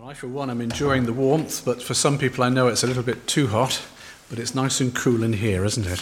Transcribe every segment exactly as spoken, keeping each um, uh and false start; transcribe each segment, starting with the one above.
I, for one, am enjoying the warmth, but for some people I know it's a little bit too hot, but it's nice and cool in here, isn't it?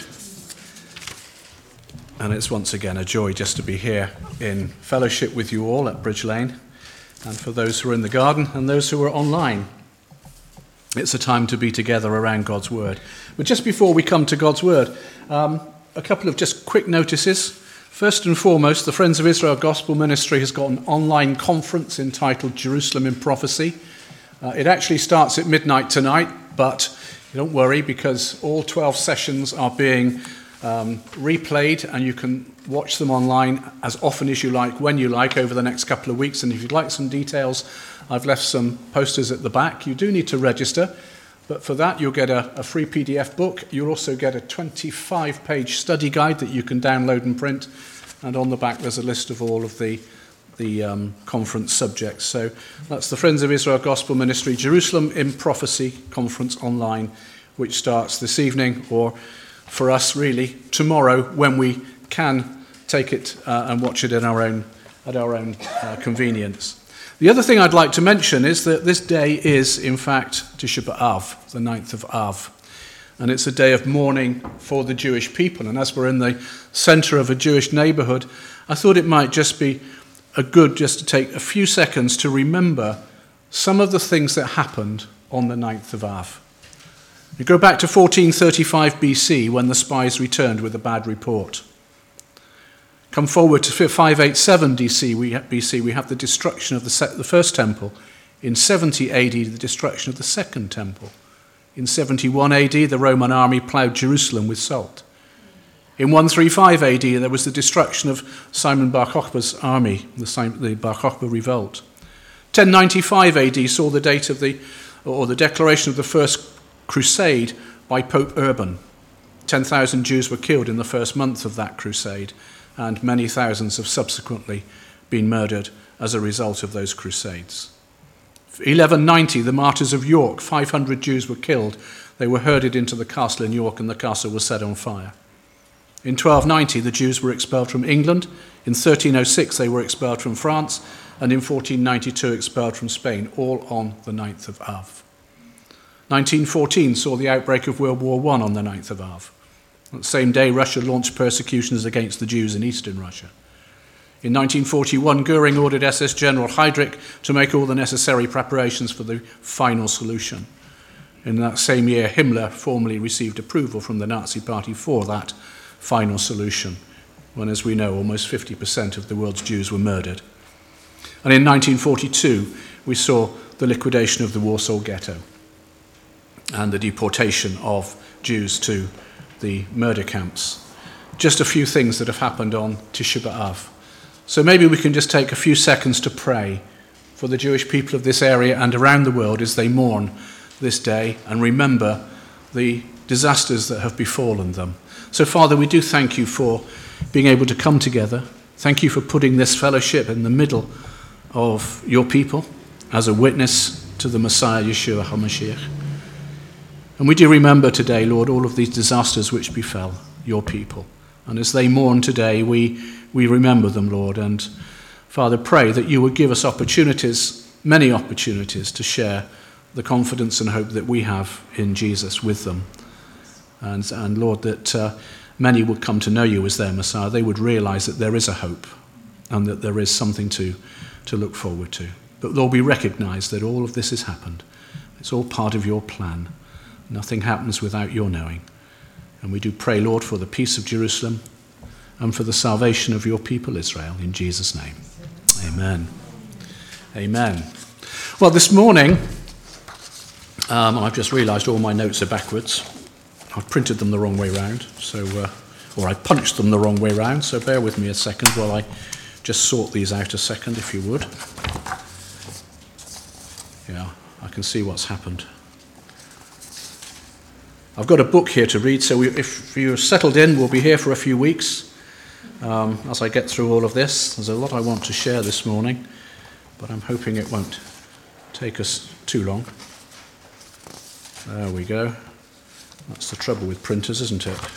And it's once again a joy just to be here in fellowship with you all at Bridge Lane, and for those who are in the garden and those who are online. It's a time to be together around God's Word. But just before we come to God's Word, um, a couple of just quick notices. First and foremost, the Friends of Israel Gospel Ministry has got an online conference entitled Jerusalem in Prophecy. Uh, it actually starts at midnight tonight, but don't worry, because all twelve sessions are being um, replayed, and you can watch them online as often as you like, when you like, over the next couple of weeks. And if you'd like some details, I've left some posters at the back. You do need to register, but for that you'll get a, a free P D F book. You'll also get a twenty-five page study guide that you can download and print, and on the back there's a list of all of the the um, conference subjects. So that's the Friends of Israel Gospel Ministry Jerusalem in Prophecy Conference online, which starts this evening, or for us really tomorrow, when we can take it uh, and watch it in our own at our own uh, convenience. The other thing I'd like to mention is that this day is, in fact, Tisha B'Av, the ninth of Av. And it's a day of mourning for the Jewish people. And as we're in the centre of a Jewish neighbourhood, I thought it might just be a good just to take a few seconds to remember some of the things that happened on the ninth of Av. You go back to fourteen thirty-five B C, when the spies returned with a bad report. Come forward to five eighty-seven B C, we have the destruction of the, the first temple. In seventy A D, the destruction of the second temple. In seventy-one A D, the Roman army ploughed Jerusalem with salt. In one thirty-five A D, there was the destruction of Simon Bar Kokhba's army, the, the Bar Kokhba revolt. ten ninety-five A D saw the date of the, or the declaration of the first crusade by Pope Urban. ten thousand Jews were killed in the first month of that crusade, and many thousands have subsequently been murdered as a result of those crusades. eleven ninety, the martyrs of York, five hundred Jews were killed. They were herded into the castle in York, and the castle was set on fire. In twelve ninety, the Jews were expelled from England. In thirteen oh six, they were expelled from France. And in fourteen ninety-two, expelled from Spain, all on the ninth of Av. nineteen fourteen saw the outbreak of World War One on the ninth of Av. On the same day, Russia launched persecutions against the Jews in eastern Russia. In nineteen forty-one, Goering ordered S S General Heydrich to make all the necessary preparations for the final solution. In that same year, Himmler formally received approval from the Nazi Party for that final solution, when, as we know, almost fifty percent of the world's Jews were murdered. And in nineteen forty-two, we saw the liquidation of the Warsaw Ghetto and the deportation of Jews to the murder camps. Just a few things that have happened on Tisha B'Av. So maybe we can just take a few seconds to pray for the Jewish people of this area and around the world as they mourn this day and remember the disasters that have befallen them. So, Father, we do thank you for being able to come together. Thank you for putting this fellowship in the middle of your people as a witness to the Messiah, Yeshua HaMashiach. And we do remember today, Lord, all of these disasters which befell your people. And as they mourn today, we, we remember them, Lord. And, Father, pray that you would give us opportunities, many opportunities, to share the confidence and hope that we have in Jesus with them. And, and Lord, that uh, many would come to know you as their Messiah. They would realize that there is a hope and that there is something to, to look forward to. But Lord, we recognize that all of this has happened. It's all part of your plan. Nothing happens without your knowing. And we do pray, Lord, for the peace of Jerusalem and for the salvation of your people Israel, in Jesus' name. Amen. Amen. Well, this morning, um, I've just realized all my notes are backwards. I've printed them the wrong way round, so uh, or I punched them the wrong way round, so bear with me a second while I just sort these out a second, if you would. Yeah, I can see what's happened. I've got a book here to read, so we, if you're settled in, we'll be here for a few weeks um, as I get through all of this. There's a lot I want to share this morning, but I'm hoping it won't take us too long. There we go. That's the trouble with printers, isn't it?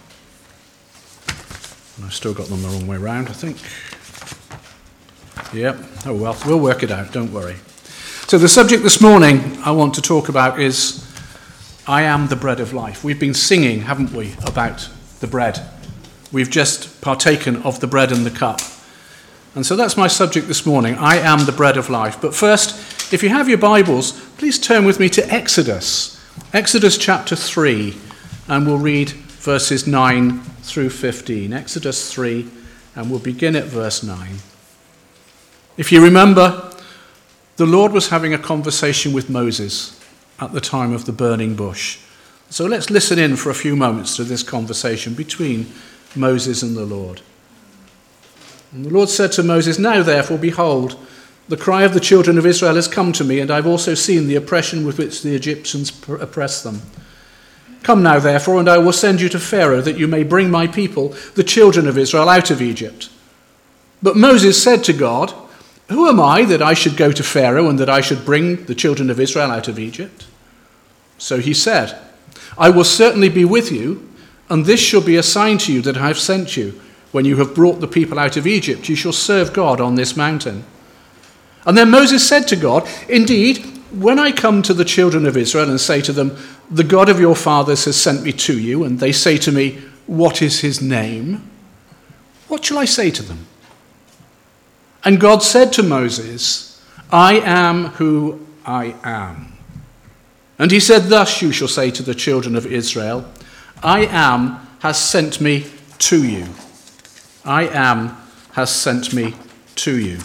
And I've still got them the wrong way round, I think. Yep. Oh well, we'll work it out, don't worry. So the subject this morning I want to talk about is I am the bread of life. We've been singing, haven't we, about the bread. We've just partaken of the bread and the cup. And so that's my subject this morning. I am the bread of life. But first, if you have your Bibles, please turn with me to Exodus. Exodus chapter three, and we'll read verses nine through fifteen. Exodus three, and we'll begin at verse nine. If you remember, the Lord was having a conversation with Moses at the time of the burning bush. So let's listen in for a few moments to this conversation between Moses and the Lord. And the Lord said to Moses, "Now therefore, behold, the cry of the children of Israel has come to me, and I've also seen the oppression with which the Egyptians oppress them. Come now therefore, and I will send you to Pharaoh, that you may bring my people, the children of Israel, out of Egypt." But Moses said to God, "Who am I that I should go to Pharaoh and that I should bring the children of Israel out of Egypt?" So he said, "I will certainly be with you, and this shall be a sign to you that I have sent you. When you have brought the people out of Egypt, you shall serve God on this mountain." And then Moses said to God, "Indeed, when I come to the children of Israel and say to them, 'The God of your fathers has sent me to you,' and they say to me, 'What is his name?' what shall I say to them?" And God said to Moses, "I am who I am." And he said, "Thus you shall say to the children of Israel, 'I am has sent me to you.'" I am has sent me to you.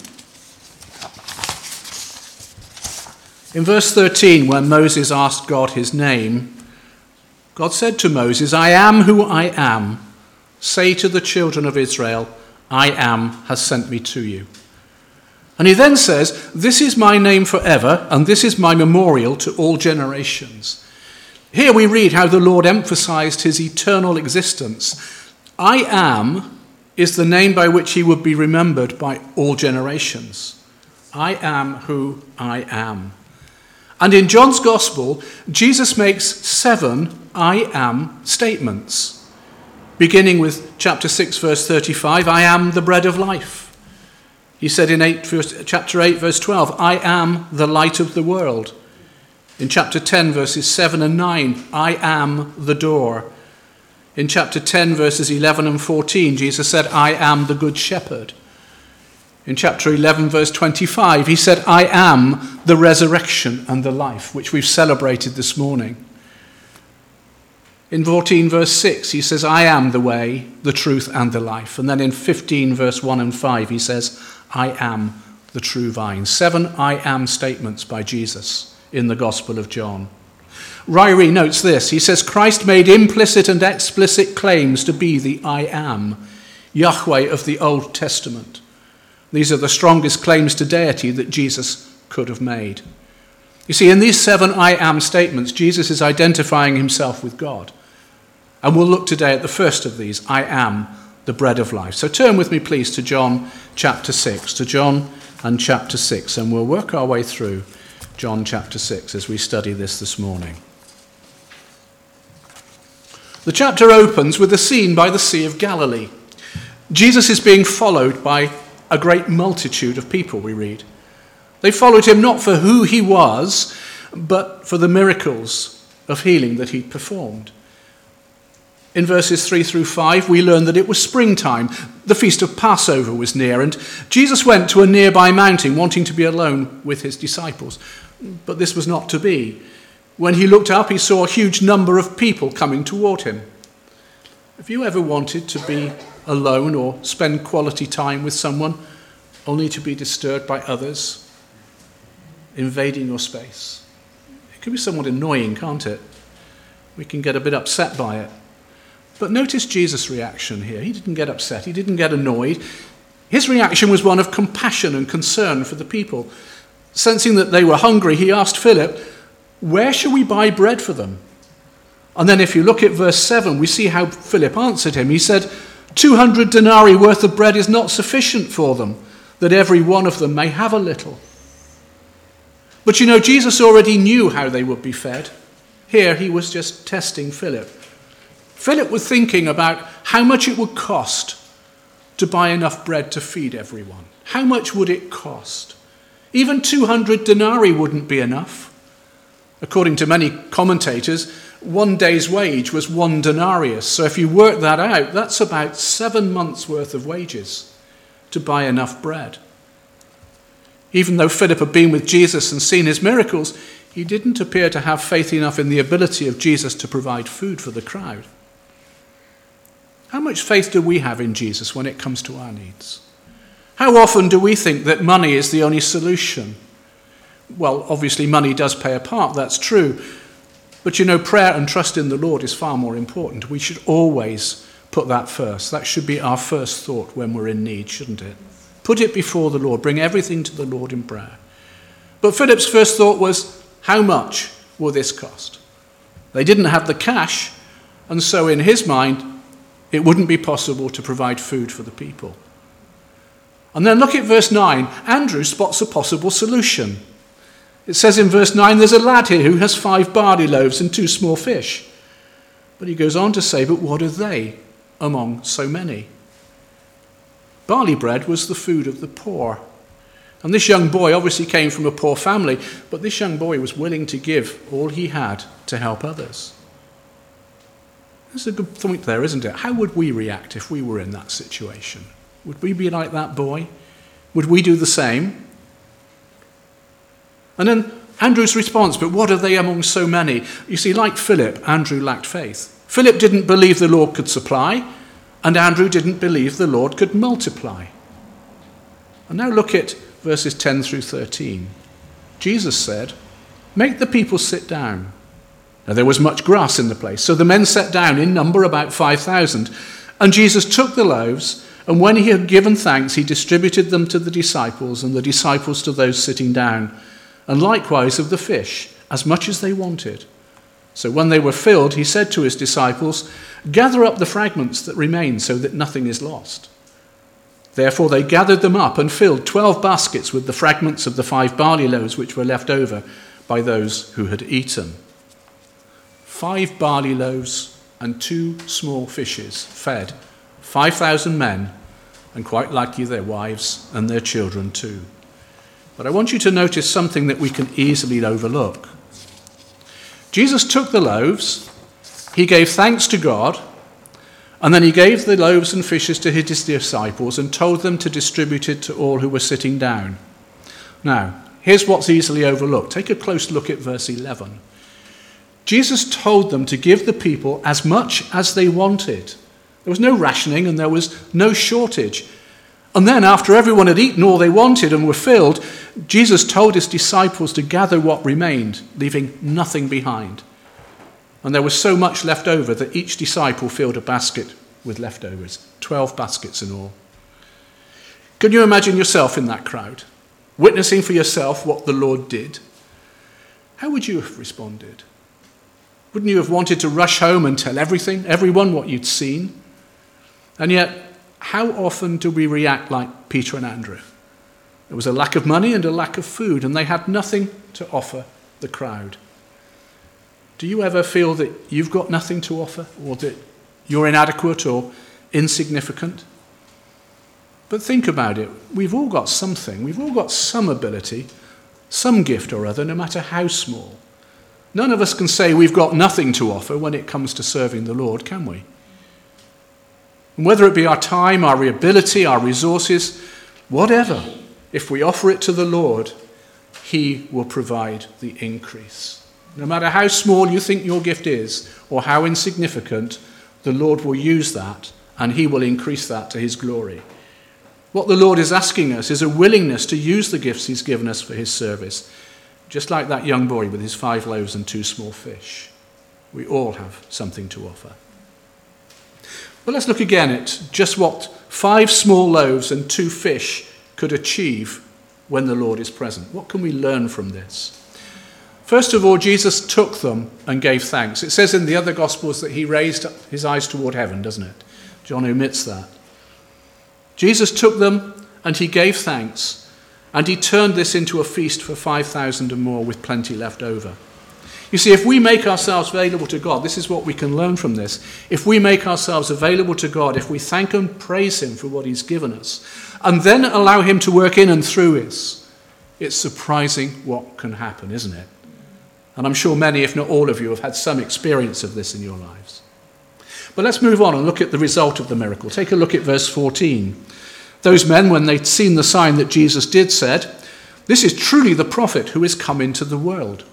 In verse thirteen, when Moses asked God his name, God said to Moses, "I am who I am. Say to the children of Israel, 'I am has sent me to you.'" And he then says, "This is my name forever, and this is my memorial to all generations." Here we read how the Lord emphasized his eternal existence. I am is the name by which he would be remembered by all generations. I am who I am. And in John's Gospel, Jesus makes seven I am statements. Beginning with chapter six, verse thirty-five, "I am the bread of life." He said in eight, chapter eight, verse twelve, "I am the light of the world." In chapter ten, verses seven and nine, "I am the door." In chapter ten, verses eleven and fourteen, Jesus said, "I am the good shepherd." In chapter eleven, verse twenty-five, he said, "I am the resurrection and the life," which we've celebrated this morning. In fourteen, verse six, he says, "I am the way, the truth, and the life." And then in fifteen, verse one and five, he says, "I am the true vine." Seven I am statements by Jesus in the Gospel of John. Ryrie notes this. He says, Christ made implicit and explicit claims to be the I am, Yahweh of the Old Testament. These are the strongest claims to deity that Jesus could have made. You see, in these seven I am statements, Jesus is identifying himself with God. And we'll look today at the first of these, I am the bread of life. So turn with me, please, to John chapter six, to John and chapter six, and we'll work our way through John chapter six as we study this this morning. The chapter opens with a scene by the Sea of Galilee. Jesus is being followed by a great multitude of people, we read. They followed him not for who he was, but for the miracles of healing that he'd performed. In verses three through five, we learn that it was springtime. The feast of Passover was near, and Jesus went to a nearby mountain, wanting to be alone with his disciples. But this was not to be. When he looked up, he saw a huge number of people coming toward him. Have you ever wanted to be alone or spend quality time with someone only to be disturbed by others invading your space? It can be somewhat annoying, can't it? We can get a bit upset by it. But notice Jesus' reaction here. He didn't get upset. He didn't get annoyed. His reaction was one of compassion and concern for the people. Sensing that they were hungry, he asked Philip, "Where shall we buy bread for them?" And then if you look at verse seven, we see how Philip answered him. He said, two hundred denarii worth of bread is not sufficient for them, that every one of them may have a little." But you know, Jesus already knew how they would be fed. Here he was just testing Philip. Philip was thinking about how much it would cost to buy enough bread to feed everyone. How much would it cost? Even two hundred denarii wouldn't be enough. According to many commentators, one day's wage was one denarius. So if you work that out, that's about seven months' worth of wages to buy enough bread. Even though Philip had been with Jesus and seen his miracles, he didn't appear to have faith enough in the ability of Jesus to provide food for the crowd. How much faith do we have in Jesus when it comes to our needs? How often do we think that money is the only solution? Well, obviously money does play a part, that's true. But you know, prayer and trust in the Lord is far more important. We should always put that first. That should be our first thought when we're in need, shouldn't it? Put it before the Lord. Bring everything to the Lord in prayer. But Philip's first thought was, how much will this cost? They didn't have the cash, and so in his mind, it wouldn't be possible to provide food for the people. And then look at verse nine. Andrew spots a possible solution. It says in verse nine, there's a lad here who has five barley loaves and two small fish. But he goes on to say, but what are they among so many? Barley bread was the food of the poor. And this young boy obviously came from a poor family, but this young boy was willing to give all he had to help others. There's a good point there, isn't it? How would we react if we were in that situation? Would we be like that boy? Would we do the same? And then Andrew's response, but what are they among so many? You see, like Philip, Andrew lacked faith. Philip didn't believe the Lord could supply, and Andrew didn't believe the Lord could multiply. And now look at verses ten through thirteen. Jesus said, make the people sit down. Now there was much grass in the place, so the men sat down, in number about five thousand. And Jesus took the loaves, and when he had given thanks, he distributed them to the disciples, and the disciples to those sitting down, and likewise of the fish, as much as they wanted. So when they were filled, he said to his disciples, gather up the fragments that remain, so that nothing is lost. Therefore they gathered them up and filled twelve baskets with the fragments of the five barley loaves which were left over by those who had eaten. Five barley loaves and two small fishes fed five thousand men, and quite likely their wives and their children too. But I want you to notice something that we can easily overlook. Jesus took the loaves, he gave thanks to God, and then he gave the loaves and fishes to his disciples and told them to distribute it to all who were sitting down. Now, here's what's easily overlooked. Take a close look at verse eleven. Jesus told them to give the people as much as they wanted. There was no rationing and there was no shortage. And then after everyone had eaten all they wanted and were filled, Jesus told his disciples to gather what remained, leaving nothing behind. And there was so much left over that each disciple filled a basket with leftovers, twelve baskets in all. Can you imagine yourself in that crowd, witnessing for yourself what the Lord did? How would you have responded? Wouldn't you have wanted to rush home and tell everything, everyone what you'd seen? And yet, how often do we react like Peter and Andrew? There was a lack of money and a lack of food, and they had nothing to offer the crowd. Do you ever feel that you've got nothing to offer, or that you're inadequate or insignificant? But think about it. We've all got something. We've all got some ability, some gift or other, no matter how small. None of us can say we've got nothing to offer when it comes to serving the Lord, can we? And whether it be our time, our ability, our resources, whatever, if we offer it to the Lord, he will provide the increase. No matter how small you think your gift is or how insignificant, the Lord will use that and he will increase that to his glory. What the Lord is asking us is a willingness to use the gifts he's given us for his service. Just like that young boy with his five loaves and two small fish. We all have something to offer. But let's look again at just what five small loaves and two fish could achieve when the Lord is present. What can we learn from this? First of all, Jesus took them and gave thanks. It says in the other Gospels that he raised his eyes toward heaven, doesn't it? John omits that. Jesus took them and he gave thanks, and he turned this into a feast for five thousand and more with plenty left over. You see, if we make ourselves available to God, this is what we can learn from this. If we make ourselves available to God, if we thank and praise him for what he's given us, and then allow him to work in and through us, It's surprising what can happen, isn't it? And I'm sure many, if not all of you, have had some experience of this in your lives. But let's move on and look at the result of the miracle. Take a look at verse fourteen. Those men, when they'd seen the sign that Jesus did, said, "This is truly the prophet who is come into the world."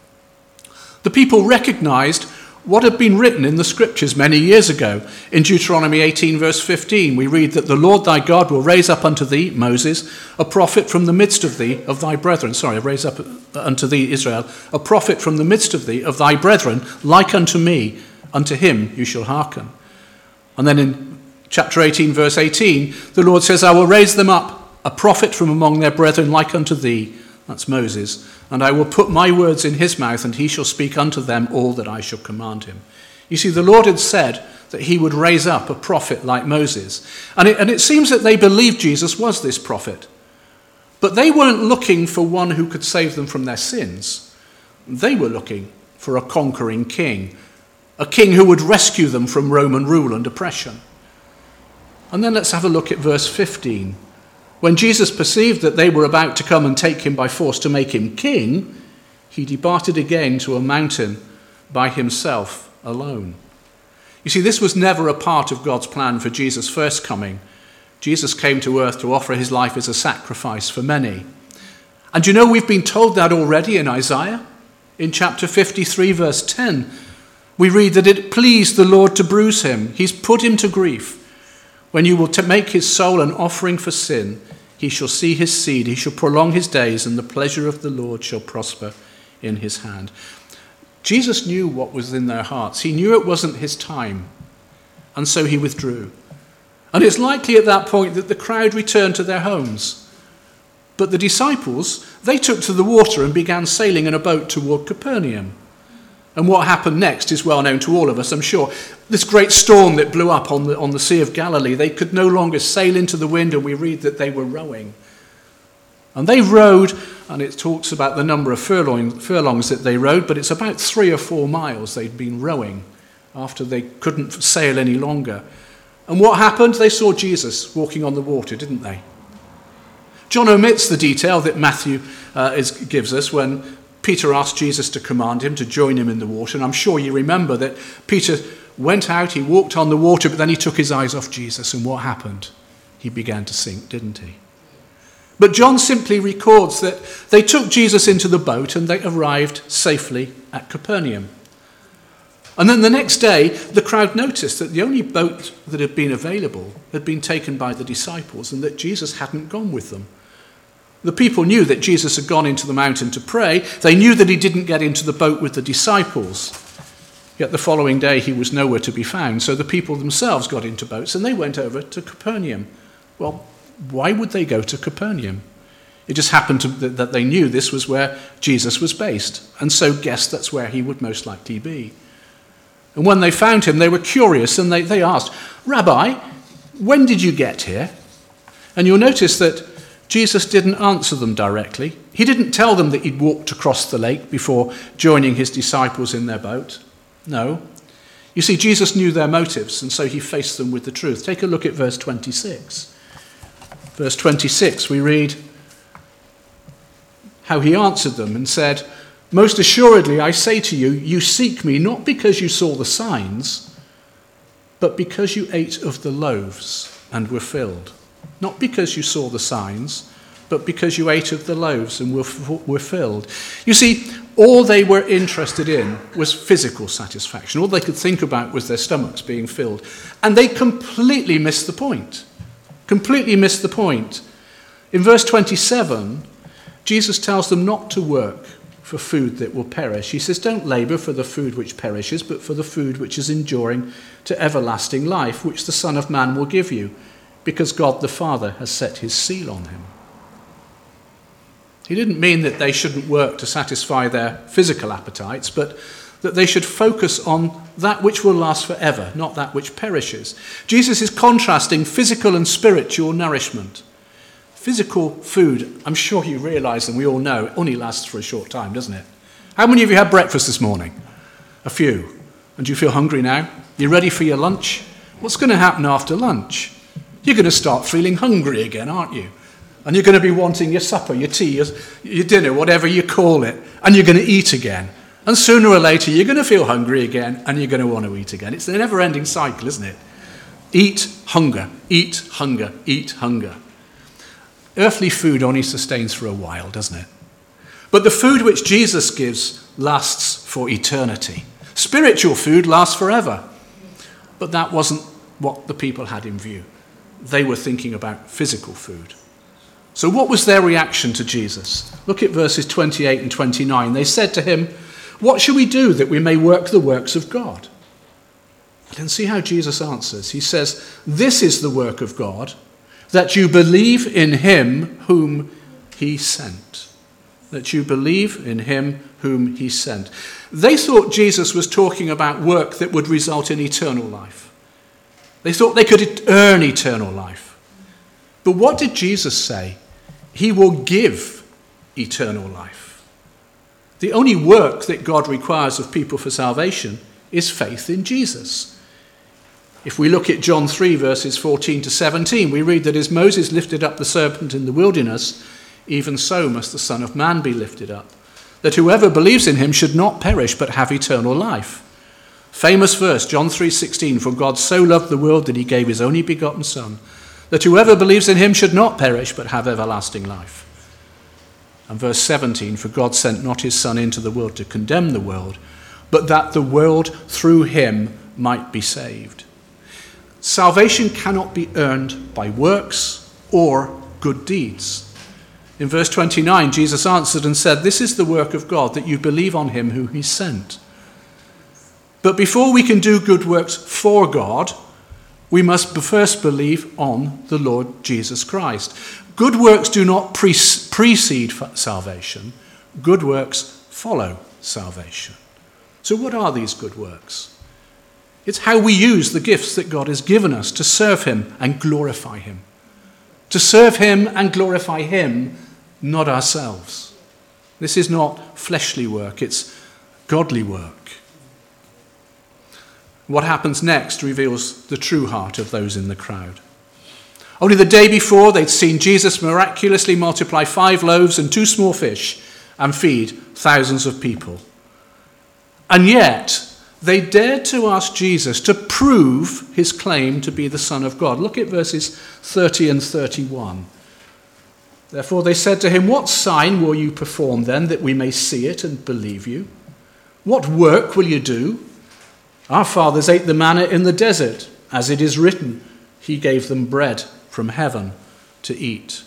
The people recognized what had been written in the scriptures many years ago. In Deuteronomy eighteen, verse fifteen, we read that the Lord thy God will raise up unto thee, Moses, a prophet from the midst of thee, of thy brethren. Sorry, raise up unto thee, Israel, a prophet from the midst of thee, of thy brethren, like unto me. Unto him you shall hearken. And then in chapter eighteen, verse eighteen, the Lord says, I will raise them up, a prophet from among their brethren, like unto thee. That's Moses. And I will put my words in his mouth, and he shall speak unto them all that I shall command him. You see, the Lord had said that he would raise up a prophet like Moses. And it, and it seems that they believed Jesus was this prophet. But they weren't looking for one who could save them from their sins. They were looking for a conquering king, a king who would rescue them from Roman rule and oppression. And then let's have a look at verse fifteen. When Jesus perceived that they were about to come and take him by force to make him king, he departed again to a mountain by himself alone. You see, this was never a part of God's plan for Jesus' first coming. Jesus came to earth to offer his life as a sacrifice for many. And you know, we've been told that already in Isaiah. In chapter fifty-three, verse ten, we read that it pleased the Lord to bruise him. He's put him to grief. When you will to make his soul an offering for sin, he shall see his seed, he shall prolong his days, and the pleasure of the Lord shall prosper in his hand. Jesus knew what was in their hearts. He knew it wasn't his time, and so he withdrew. And it's likely at that point that the crowd returned to their homes. But the disciples, they took to the water and began sailing in a boat toward Capernaum. And what happened next is well known to all of us, I'm sure. This great storm that blew up on the, on the Sea of Galilee, they could no longer sail into the wind, and we read that they were rowing. And they rowed, and it talks about the number of furlong, furlongs that they rowed, but it's about three or four miles they'd been rowing after they couldn't sail any longer. And what happened? They saw Jesus walking on the water, didn't they? John omits the detail that Matthew uh, is, gives us when Peter asked Jesus to command him to join him in the water. And I'm sure you remember that Peter went out, he walked on the water, but then he took his eyes off Jesus. And what happened? He began to sink, didn't he? But John simply records that they took Jesus into the boat and they arrived safely at Capernaum. And then the next day, the crowd noticed that the only boat that had been available had been taken by the disciples and that Jesus hadn't gone with them. The people knew that Jesus had gone into the mountain to pray. They knew that he didn't get into the boat with the disciples. Yet the following day he was nowhere to be found. So the people themselves got into boats and they went over to Capernaum. Well, why would they go to Capernaum? It just happened to, that they knew this was where Jesus was based, and so guessed that's where he would most likely be. And when they found him, they were curious and they, they asked, Rabbi, when did you get here? And you'll notice that Jesus didn't answer them directly. He didn't tell them that he'd walked across the lake before joining his disciples in their boat. No. You see, Jesus knew their motives, and so he faced them with the truth. Take a look at verse twenty-six. Verse twenty-six, we read how he answered them and said, Most assuredly, I say to you, you seek me not because you saw the signs, but because you ate of the loaves and were filled. Not because you saw the signs, but because you ate of the loaves and were, were filled. You see, all they were interested in was physical satisfaction. All they could think about was their stomachs being filled. And they completely missed the point. Completely missed the point. In verse twenty-seven, Jesus tells them not to work for food that will perish. He says, don't labor for the food which perishes, but for the food which is enduring to everlasting life, which the Son of Man will give you, because God the Father has set his seal on him. He didn't mean that they shouldn't work to satisfy their physical appetites, but that they should focus on that which will last forever, not that which perishes. Jesus is contrasting physical and spiritual nourishment. Physical food, I'm sure you realise and we all know, only lasts for a short time, doesn't it? How many of you had breakfast this morning? A few. And do you feel hungry now? You ready for your lunch? What's going to happen after lunch? You're going to start feeling hungry again, aren't you? and you're going to be wanting your supper, your tea, your, your dinner, whatever you call it, and you're going to eat again. And sooner or later, you're going to feel hungry again, and you're going to want to eat again. It's a never-ending cycle, isn't it? Eat, hunger, eat, hunger, eat, hunger. Earthly food only sustains for a while, doesn't it? But the food which Jesus gives lasts for eternity. Spiritual food lasts forever. But that wasn't what the people had in view. They were thinking about physical food. So what was their reaction to Jesus? Look at verses twenty-eight and twenty-nine. They said to him, "What shall we do that we may work the works of God?" And see how Jesus answers. He says, "This is the work of God, that you believe in him whom he sent." That you believe in him whom he sent. They thought Jesus was talking about work that would result in eternal life. They thought they could earn eternal life. But what did Jesus say? He will give eternal life. The only work that God requires of people for salvation is faith in Jesus. If we look at John three, verses fourteen to seventeen, we read that as Moses lifted up the serpent in the wilderness, even so must the Son of Man be lifted up, that whoever believes in him should not perish but have eternal life. Famous verse, John three sixteen, "For God so loved the world that he gave his only begotten Son, that whoever believes in him should not perish but have everlasting life." And verse seventeen, "For God sent not his Son into the world to condemn the world, but that the world through him might be saved." Salvation cannot be earned by works or good deeds. In verse twenty-nine, Jesus answered and said, "This is the work of God, that you believe on him who he sent." But before we can do good works for God, we must first believe on the Lord Jesus Christ. Good works do not pre- precede salvation. Good works follow salvation. So what are these good works? It's how we use the gifts that God has given us to serve him and glorify him. To serve him and glorify him, not ourselves. This is not fleshly work, it's godly work. What happens next reveals the true heart of those in the crowd. Only the day before, they'd seen Jesus miraculously multiply five loaves and two small fish and feed thousands of people. And yet, they dared to ask Jesus to prove his claim to be the Son of God. Look at verses thirty and thirty-one. "Therefore they said to him, 'What sign will you perform then, that we may see it and believe you? What work will you do? Our fathers ate the manna in the desert, as it is written, he gave them bread from heaven to eat.'"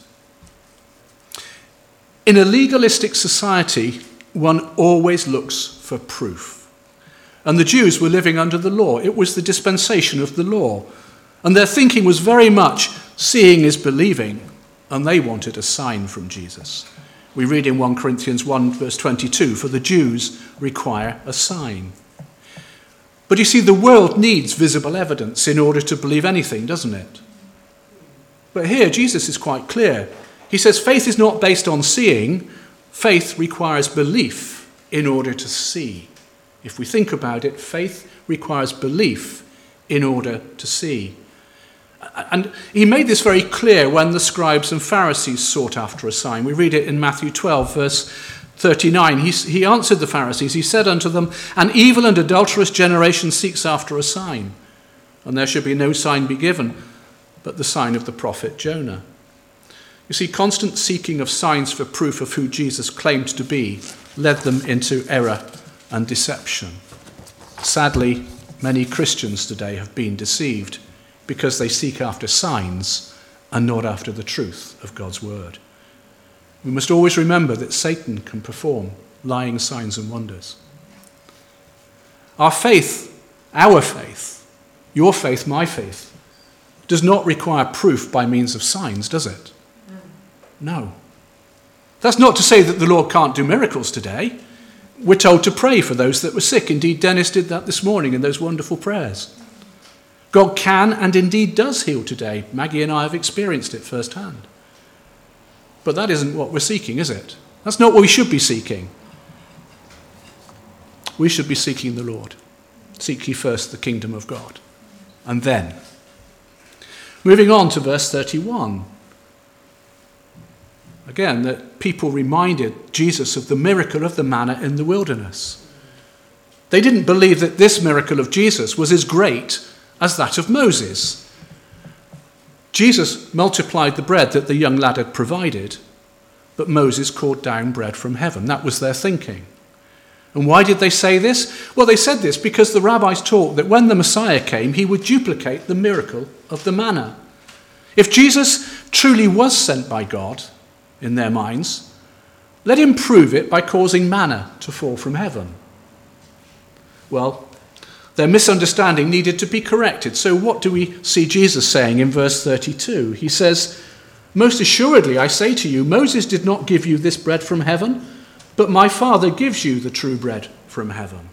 In a legalistic society, one always looks for proof. And the Jews were living under the law. It was the dispensation of the law. And their thinking was very much seeing is believing, and they wanted a sign from Jesus. We read in First Corinthians one, verse twenty-two, "For the Jews require a sign." But you see, the world needs visible evidence in order to believe anything, doesn't it? But here, Jesus is quite clear. He says faith is not based on seeing. Faith requires belief in order to see. If we think about it, faith requires belief in order to see. And he made this very clear when the scribes and Pharisees sought after a sign. We read it in Matthew twelve, verse thirty-nine. He, he answered the Pharisees. He said unto them, "An evil and adulterous generation seeks after a sign, and there should be no sign be given, but the sign of the prophet Jonah." You see, constant seeking of signs for proof of who Jesus claimed to be led them into error and deception. Sadly, many Christians today have been deceived because they seek after signs and not after the truth of God's word. We must always remember that Satan can perform lying signs and wonders. Our faith, our faith, your faith, my faith, does not require proof by means of signs, does it? No. That's not to say that the Lord can't do miracles today. We're told to pray for those that were sick. Indeed, Dennis did that this morning in those wonderful prayers. God can and indeed does heal today. Maggie and I have experienced it firsthand. But that isn't what we're seeking, is it? That's not what we should be seeking. We should be seeking the Lord. Seek ye first the kingdom of God. And then, moving on to verse thirty-one. Again, that people reminded Jesus of the miracle of the manna in the wilderness. They didn't believe that this miracle of Jesus was as great as that of Moses. Jesus multiplied the bread that the young lad had provided, but Moses called down bread from heaven. That was their thinking. And why did they say this? Well, they said this because the rabbis taught that when the Messiah came, he would duplicate the miracle of the manna. If Jesus truly was sent by God, in their minds, let him prove it by causing manna to fall from heaven. Well, their misunderstanding needed to be corrected. So what do we see Jesus saying in verse thirty-two? He says, "Most assuredly, I say to you, Moses did not give you this bread from heaven, but my Father gives you the true bread from heaven."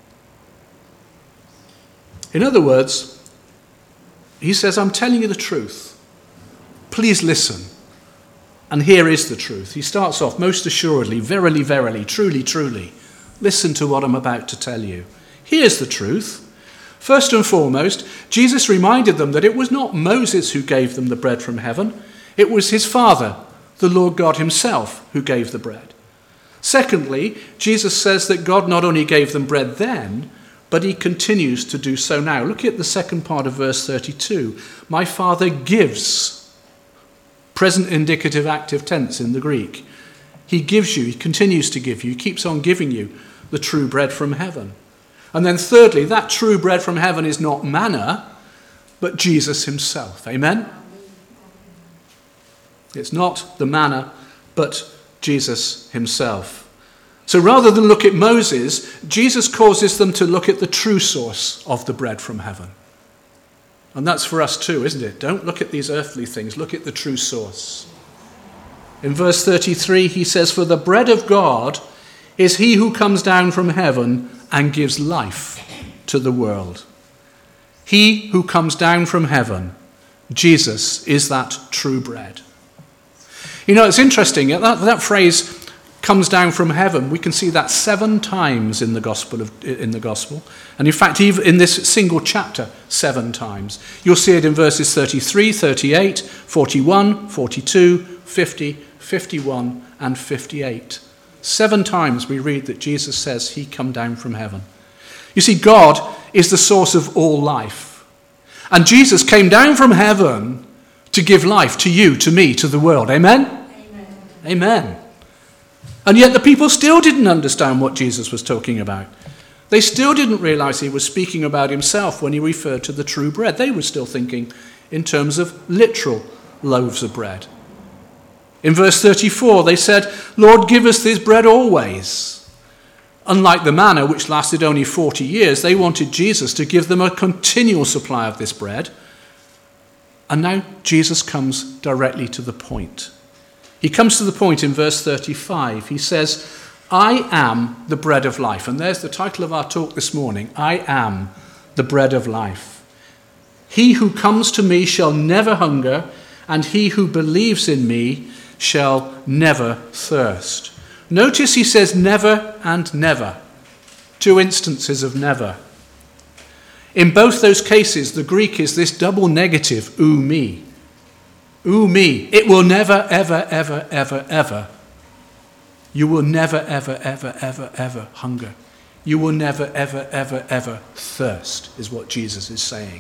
In other words, he says, I'm telling you the truth. Please listen. And here is the truth. He starts off, most assuredly, verily, verily, truly, truly. Listen to what I'm about to tell you. Here's the truth. First and foremost, Jesus reminded them that it was not Moses who gave them the bread from heaven. It was his Father, the Lord God himself, who gave the bread. Secondly, Jesus says that God not only gave them bread then, but he continues to do so now. Look at the second part of verse thirty-two. My Father gives. Present indicative active tense in the Greek. He gives you, he continues to give you, he keeps on giving you the true bread from heaven. And then thirdly, that true bread from heaven is not manna, but Jesus himself. Amen? It's not the manna, but Jesus himself. So rather than look at Moses, Jesus causes them to look at the true source of the bread from heaven. And that's for us too, isn't it? Don't look at these earthly things. Look at the true source. In verse thirty-three, he says, "For the bread of God is he who comes down from heaven and gives life to the world." He who comes down from heaven, Jesus, is that true bread. You know, it's interesting. That, that phrase, comes down from heaven, we can see that seven times in the gospel of, in the gospel, and in fact even in this single chapter seven times. You'll see it in verses thirty-three, thirty-eight, forty-one, forty-two, fifty, fifty-one and fifty-eight. Seven times we read that Jesus says he come down from heaven. You see, God is the source of all life, and Jesus came down from heaven to give life to you, to me, to the world. Amen? Amen. Amen. And yet the people still didn't understand what Jesus was talking about. They still didn't realize he was speaking about himself when he referred to the true bread. They were still thinking in terms of literal loaves of bread. In verse thirty-four, they said, "Lord, give us this bread always." Unlike the manna, which lasted only forty years, they wanted Jesus to give them a continual supply of this bread. And now Jesus comes directly to the point. He comes to the point in verse thirty-five. He says, "I am the bread of life." And there's the title of our talk this morning. I am the bread of life. "He who comes to me shall never hunger, and he who believes in me shall never thirst." Notice he says never and never. Two instances of never. In both those cases, the Greek is this double negative, ou me. Ou me. It will never, ever, ever, ever, ever. You will never, ever, ever, ever, ever hunger. You will never, ever, ever, ever thirst, is what Jesus is saying.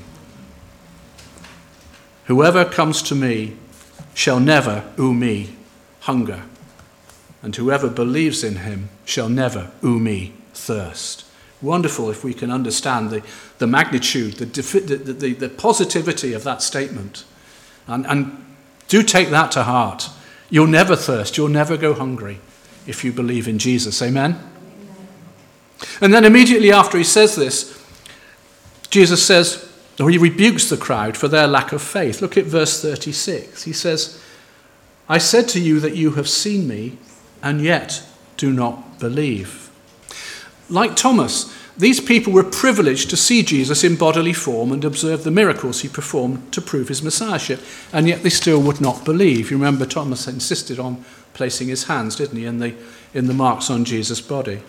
"Whoever comes to me shall never, ou me, hunger. And whoever believes in him shall never, ou me, thirst." Wonderful if we can understand the, the magnitude, the, the, the, the positivity of that statement. And, and do take that to heart. You'll never thirst. You'll never go hungry if you believe in Jesus. Amen? Amen. And then immediately after he says this, Jesus says, or he rebukes the crowd for their lack of faith. Look at verse thirty-six. He says, "I said to you that you have seen me, and yet do not believe." Like Thomas, these people were privileged to see Jesus in bodily form and observe the miracles he performed to prove his messiahship, and yet they still would not believe. You remember Thomas insisted on placing his hands, didn't he, in the, in the marks on Jesus' body.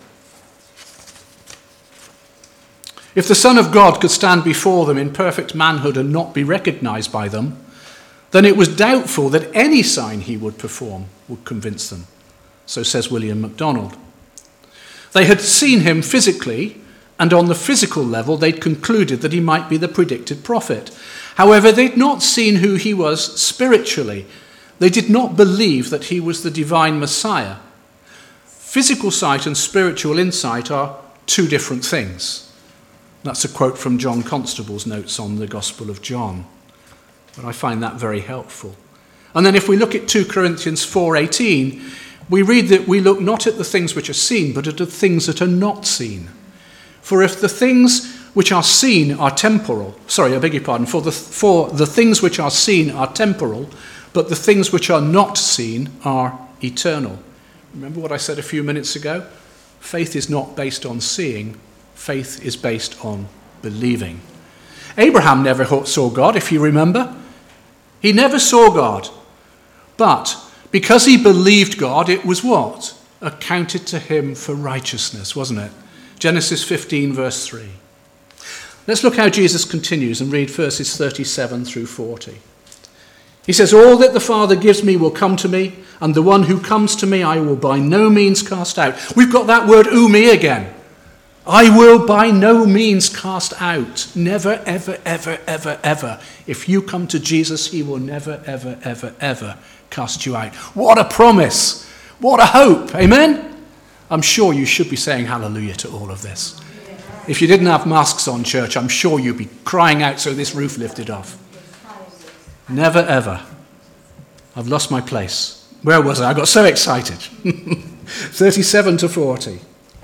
If the Son of God could stand before them in perfect manhood and not be recognized by them, then it was doubtful that any sign he would perform would convince them. So says William MacDonald. They had seen him physically, and on the physical level they'd concluded that he might be the predicted prophet. However, they'd not seen who he was spiritually. They did not believe that he was the divine Messiah. Physical sight and spiritual insight are two different things. That's a quote from John Constable's notes on the Gospel of John. But I find that very helpful. And then if we look at two Corinthians four eighteen, we read that we look not at the things which are seen, but at the things that are not seen. For if the things which are seen are temporal, sorry, I beg your pardon, for the, for the things which are seen are temporal, but the things which are not seen are eternal. Remember what I said a few minutes ago? Faith is not based on seeing, faith is based on believing. Abraham never saw God, if you remember. He never saw God. But because he believed God, it was what? Accounted to him for righteousness, wasn't it? Genesis fifteen, verse three. Let's look how Jesus continues and read verses thirty-seven through forty. He says, all that the Father gives me will come to me, and the one who comes to me I will by no means cast out. We've got that word umi again. I will by no means cast out. Never, ever, ever, ever, ever. If you come to Jesus, he will never, ever, ever, ever cast you out. What a promise. What a hope. Amen? I'm sure you should be saying hallelujah to all of this. If you didn't have masks on, church, I'm sure you'd be crying out so this roof lifted off. Never, ever. I've lost my place. Where was I? I got so excited. thirty-seven to forty.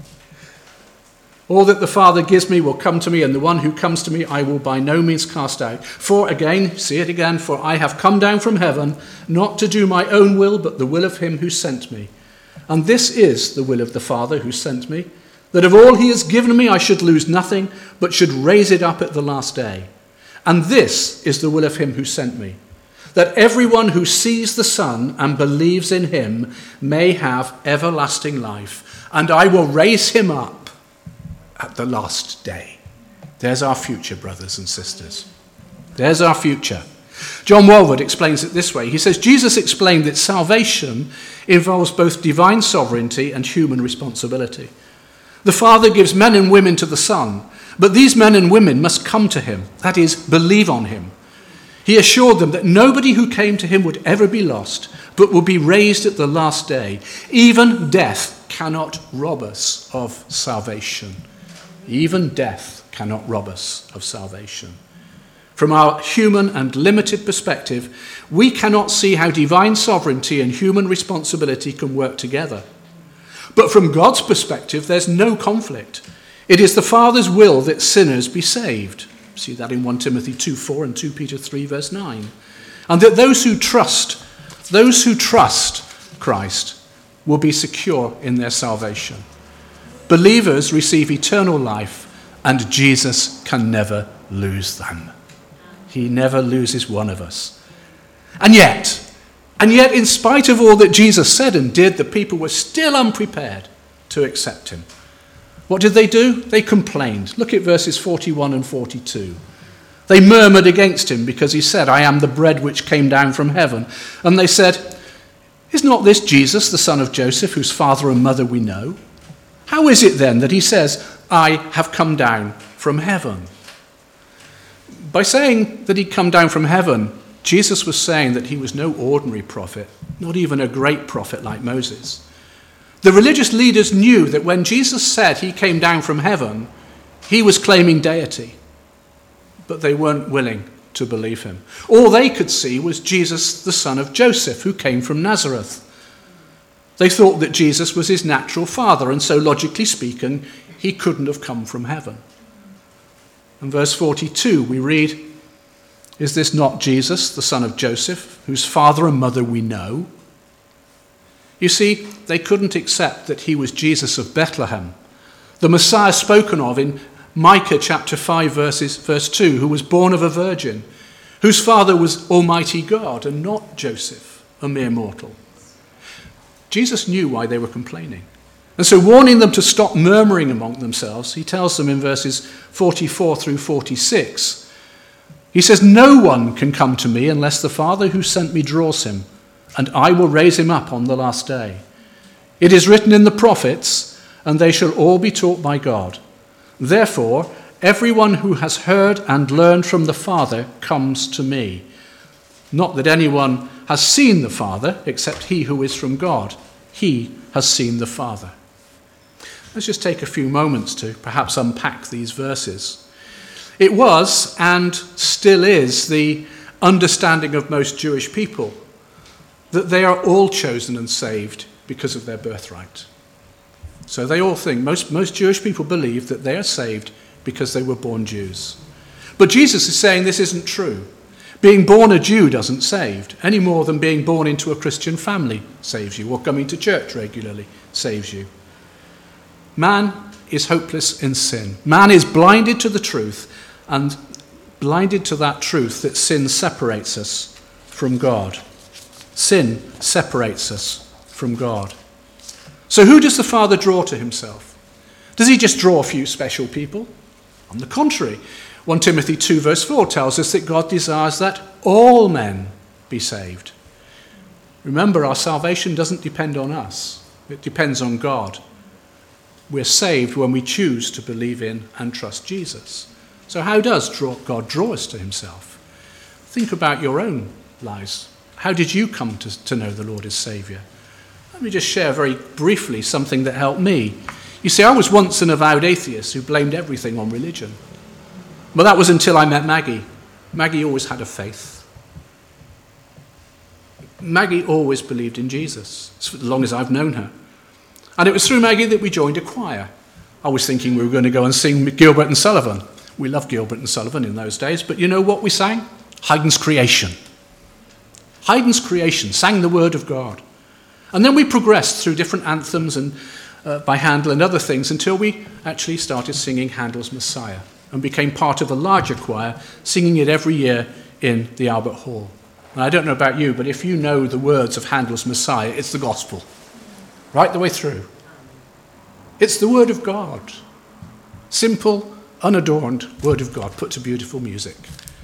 All that the Father gives me will come to me, and the one who comes to me I will by no means cast out. For again, see it again, for I have come down from heaven, not to do my own will, but the will of him who sent me. And this is the will of the Father who sent me, that of all he has given me I should lose nothing, but should raise it up at the last day. And this is the will of him who sent me, that everyone who sees the Son and believes in him may have everlasting life, and I will raise him up at the last day. There's our future, brothers and sisters. There's our future. John Walvoord explains it this way. He says, Jesus explained that salvation involves both divine sovereignty and human responsibility. The Father gives men and women to the Son, but these men and women must come to him, that is, believe on him. He assured them that nobody who came to him would ever be lost, but would be raised at the last day. Even death cannot rob us of salvation. Even death cannot rob us of salvation. From our human and limited perspective, we cannot see how divine sovereignty and human responsibility can work together. But from God's perspective, there's no conflict. It is the Father's will that sinners be saved. See that in First Timothy two four and Second Peter three verse nine. And that those who trust, those who trust Christ will be secure in their salvation. Believers receive eternal life, and Jesus can never lose them. He never loses one of us. And yet, and yet in spite of all that Jesus said and did, the people were still unprepared to accept him. What did they do? They complained. Look at verses forty-one and forty-two. They murmured against him because he said, I am the bread which came down from heaven. And they said, is not this Jesus, the son of Joseph, whose father and mother we know? How is it then that he says, I have come down from heaven? By saying that he'd come down from heaven, Jesus was saying that he was no ordinary prophet, not even a great prophet like Moses. The religious leaders knew that when Jesus said he came down from heaven, he was claiming deity, but they weren't willing to believe him. All they could see was Jesus, the son of Joseph, who came from Nazareth. They thought that Jesus was his natural father, and so logically speaking, he couldn't have come from heaven. In verse forty-two, we read, is this not Jesus, the son of Joseph, whose father and mother we know? You see, they couldn't accept that he was Jesus of Bethlehem, the Messiah spoken of in Micah chapter five, verses, verse two, who was born of a virgin, whose father was Almighty God and not Joseph, a mere mortal. Jesus knew why they were complaining. And so warning them to stop murmuring among themselves, he tells them in verses forty-four through forty-six, He says, "No one can come to me unless the Father who sent me draws him, and I will raise him up on the last day. It is written in the prophets, and they shall all be taught by God. Therefore, everyone who has heard and learned from the Father comes to me. Not that anyone has seen the Father, except he who is from God. He has seen the Father." Let's just take a few moments to perhaps unpack these verses. It was, and still is, the understanding of most Jewish people that they are all chosen and saved because of their birthright. So they all think, most, most Jewish people believe that they are saved because they were born Jews. But Jesus is saying this isn't true. Being born a Jew doesn't save, any more than being born into a Christian family saves you, or coming to church regularly saves you. Man is hopeless in sin. Man is blinded to the truth, and blinded to that truth that sin separates us from God. Sin separates us from God. So who does the Father draw to himself? Does he just draw a few special people? On the contrary, First Timothy two verse four tells us that God desires that all men be saved. Remember, our salvation doesn't depend on us. It depends on God. We're saved when we choose to believe in and trust Jesus. So how does draw, God draw us to himself? Think about your own lives. How did you come to, to know the Lord as Saviour? Let me just share very briefly something that helped me. You see, I was once an avowed atheist who blamed everything on religion. But that was until I met Maggie. Maggie always had a faith. Maggie always believed in Jesus, as long as I've known her. And it was through Maggie that we joined a choir. I was thinking we were going to go and sing Gilbert and Sullivan. We loved Gilbert and Sullivan in those days, but you know what we sang? Haydn's Creation. Haydn's Creation, sang the Word of God. And then we progressed through different anthems and uh, by Handel and other things until we actually started singing Handel's Messiah and became part of a larger choir, singing it every year in the Albert Hall. And I don't know about you, but if you know the words of Handel's Messiah, it's the gospel, right the way through. It's the Word of God. Simple, unadorned Word of God put to beautiful music.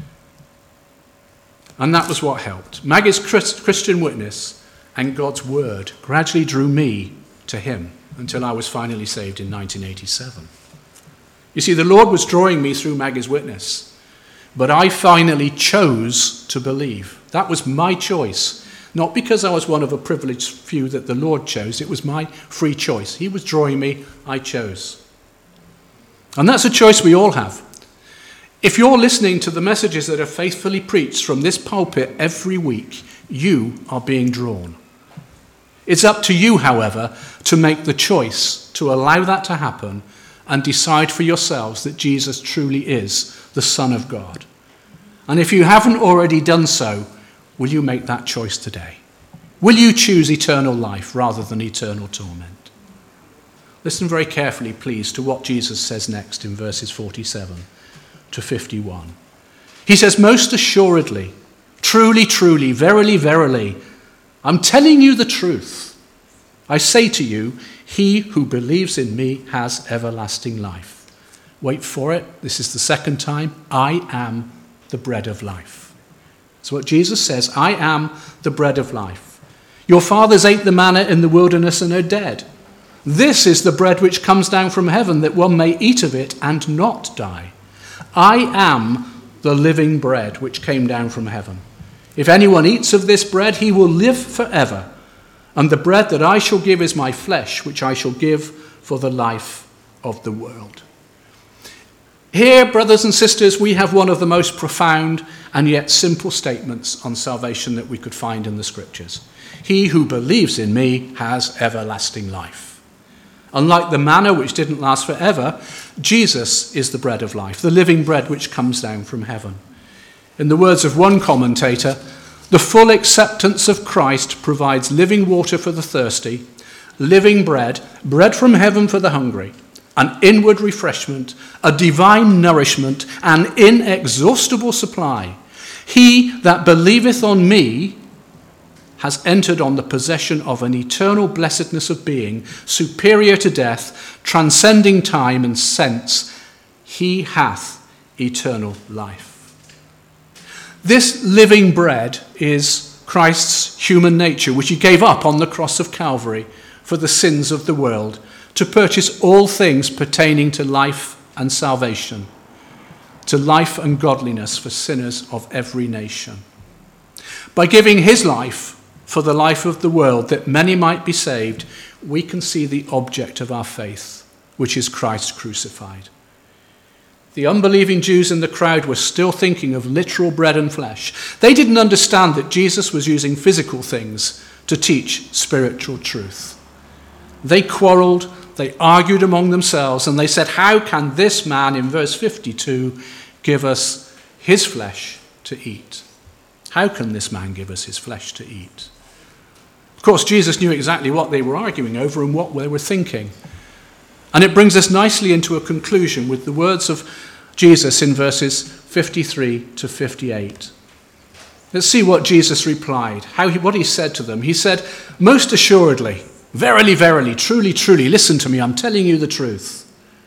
And that was what helped. Maggie's Christian witness and God's Word gradually drew me to him until I was finally saved in nineteen eighty-seven. You see, the Lord was drawing me through Maggie's witness, but I finally chose to believe. That was my choice, not because I was one of a privileged few that the Lord chose. It was my free choice. He was drawing me, I chose. And that's a choice we all have. If you're listening to the messages that are faithfully preached from this pulpit every week, you are being drawn. It's up to you, however, to make the choice to allow that to happen and decide for yourselves that Jesus truly is the Son of God. And if you haven't already done so, will you make that choice today? Will you choose eternal life rather than eternal torment? Listen very carefully, please, to what Jesus says next in verses forty-seven to fifty-one. He says, "Most assuredly, truly, truly, verily, verily, I'm telling you the truth. I say to you, he who believes in me has everlasting life." Wait for it. This is the second time. I am the bread of life. So what Jesus says, I am the bread of life. Your fathers ate the manna in the wilderness and are dead. This is the bread which comes down from heaven, that one may eat of it and not die. I am the living bread which came down from heaven. If anyone eats of this bread, he will live forever. And the bread that I shall give is my flesh, which I shall give for the life of the world. Here, brothers and sisters, we have one of the most profound and yet simple statements on salvation that we could find in the scriptures. He who believes in me has everlasting life. Unlike the manna, which didn't last forever, Jesus is the bread of life, the living bread which comes down from heaven. In the words of one commentator, the full acceptance of Christ provides living water for the thirsty, living bread, bread from heaven for the hungry, an inward refreshment, a divine nourishment, an inexhaustible supply. He that believeth on me has entered on the possession of an eternal blessedness of being, superior to death, transcending time and sense. He hath eternal life. This living bread is Christ's human nature, which he gave up on the cross of Calvary for the sins of the world, to purchase all things pertaining to life and salvation, to life and godliness for sinners of every nation. By giving his life for the life of the world, that many might be saved, we can see the object of our faith, which is Christ crucified. The unbelieving Jews in the crowd were still thinking of literal bread and flesh. They didn't understand that Jesus was using physical things to teach spiritual truth. They quarreled, they argued among themselves, and they said, how can this man, in verse fifty-two, give us his flesh to eat? How can this man give us his flesh to eat? Of course, Jesus knew exactly what they were arguing over and what they were thinking. And it brings us nicely into a conclusion with the words of Jesus in verses fifty-three to fifty-eight. Let's see what Jesus replied, how he, what he said to them. He said, most assuredly, verily, verily, truly, truly, listen to me, I'm telling you the truth.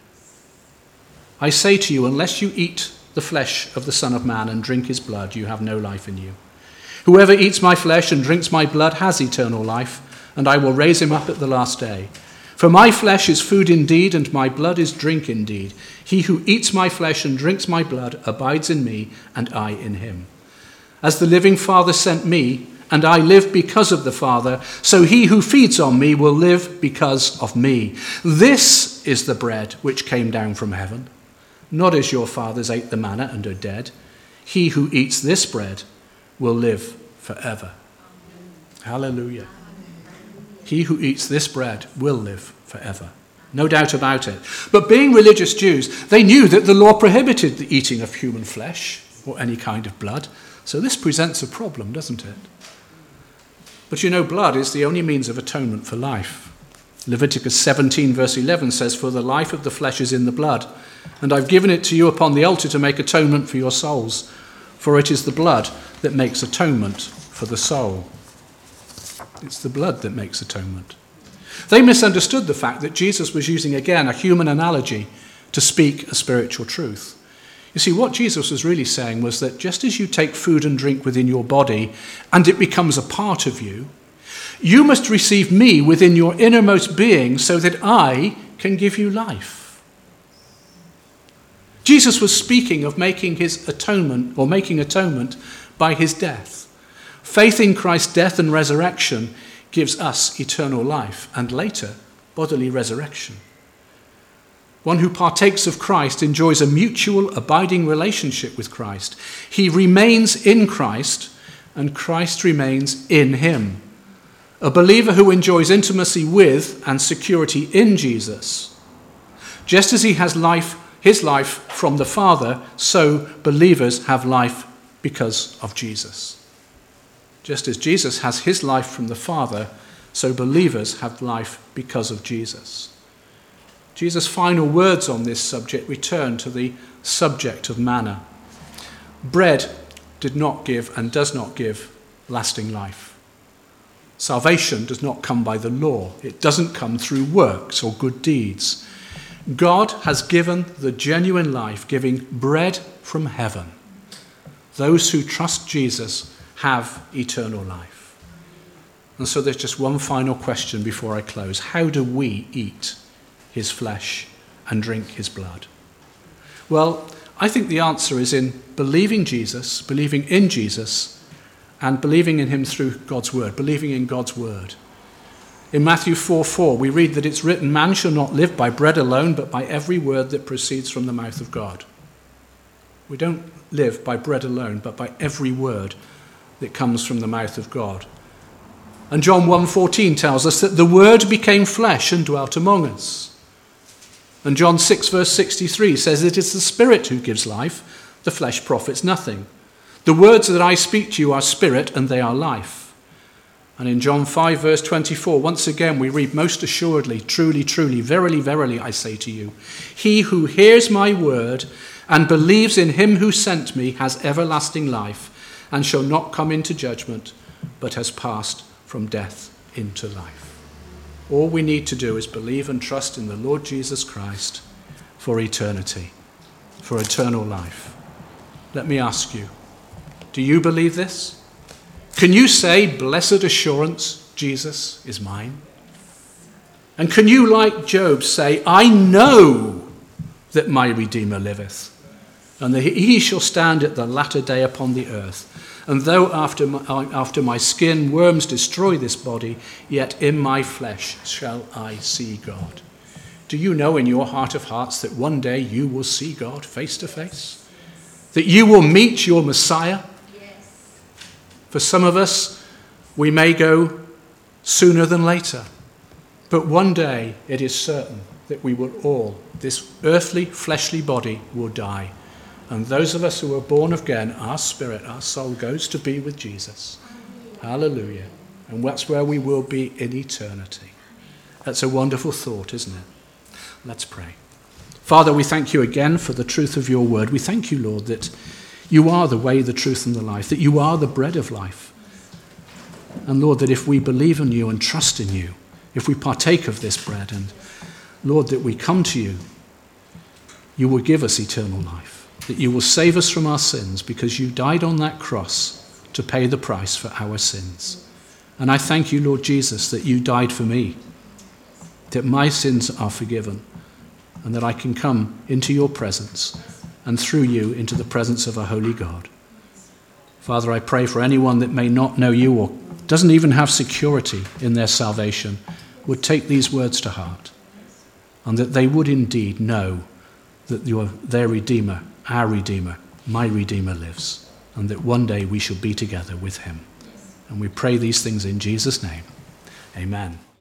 I say to you, unless you eat the flesh of the Son of Man and drink his blood, you have no life in you. Whoever eats my flesh and drinks my blood has eternal life, and I will raise him up at the last day. For my flesh is food indeed, and my blood is drink indeed. He who eats my flesh and drinks my blood abides in me, and I in him. As the living Father sent me, and I live because of the Father, so he who feeds on me will live because of me. This is the bread which came down from heaven, not as your fathers ate the manna and are dead. He who eats this bread will live forever. Hallelujah. He who eats this bread will live forever. No doubt about it. But being religious Jews, they knew that the law prohibited the eating of human flesh or any kind of blood. So this presents a problem, doesn't it? But you know, blood is the only means of atonement for life. Leviticus seventeen verse eleven says, for the life of the flesh is in the blood, and I've given it to you upon the altar to make atonement for your souls. For it is the blood that makes atonement for the soul. It's the blood that makes atonement. They misunderstood the fact that Jesus was using again a human analogy to speak a spiritual truth. You see, what Jesus was really saying was that just as you take food and drink within your body and it becomes a part of you, you must receive me within your innermost being so that I can give you life. Jesus was speaking of making his atonement or making atonement by his death. Faith in Christ's death and resurrection gives us eternal life and later bodily resurrection. One who partakes of Christ enjoys a mutual abiding relationship with Christ. He remains in Christ and Christ remains in him. A believer who enjoys intimacy with and security in Jesus, just as he has life, his life from the Father, so believers have life because of Jesus. Just as Jesus has his life from the Father, so believers have life because of Jesus. Jesus' final words on this subject return to the subject of manna. Bread did not give and does not give lasting life. Salvation does not come by the law. It doesn't come through works or good deeds. God has given the genuine life-giving bread from heaven. Those who trust Jesus have eternal life. And so there's just one final question before I close. How do we eat his flesh and drink his blood? Well, I think the answer is in believing Jesus, believing in Jesus, and believing in him through God's word, believing in God's word. In Matthew four four, we read that it's written, man shall not live by bread alone, but by every word that proceeds from the mouth of God. We don't live by bread alone, but by every word that comes from the mouth of God. And John one fourteen tells us that the word became flesh and dwelt among us. And John six verse sixty-three says it is the Spirit who gives life, the flesh profits nothing. The words that I speak to you are spirit and they are life. And in John five verse twenty-four, once again we read, most assuredly, truly, truly, verily, verily, I say to you, he who hears my word and believes in him who sent me has everlasting life, and shall not come into judgment, but has passed from death into life. All we need to do is believe and trust in the Lord Jesus Christ for eternity, for eternal life. Let me ask you, Do you believe this? Can you say, blessed assurance, Jesus is mine? And can you, like Job, say, I know that my Redeemer liveth, and that he shall stand at the latter day upon the earth. And though after my, after my skin worms destroy this body, yet in my flesh shall I see God. Do you know in your heart of hearts that one day you will see God face to face? That you will meet your Messiah? Yes. For some of us, we may go sooner than later. But one day it is certain that we will all, this earthly, fleshly body will die. And those of us who are born again, our spirit, our soul goes to be with Jesus. Hallelujah. And that's where we will be in eternity. That's a wonderful thought, isn't it? Let's pray. Father, we thank you again for the truth of your word. We thank you, Lord, that you are the way, the truth, and the life, that you are the bread of life. And Lord, that if we believe in you and trust in you, if we partake of this bread, and Lord, that we come to you, you will give us eternal life, that you will save us from our sins because you died on that cross to pay the price for our sins. And I thank you, Lord Jesus, that you died for me, that my sins are forgiven, and that I can come into your presence and through you into the presence of a holy God. Father, I pray for anyone that may not know you or doesn't even have security in their salvation, would take these words to heart, and that they would indeed know that you are their Redeemer, our Redeemer, my Redeemer lives, and that one day we shall be together with him. And we pray these things in Jesus' name. Amen.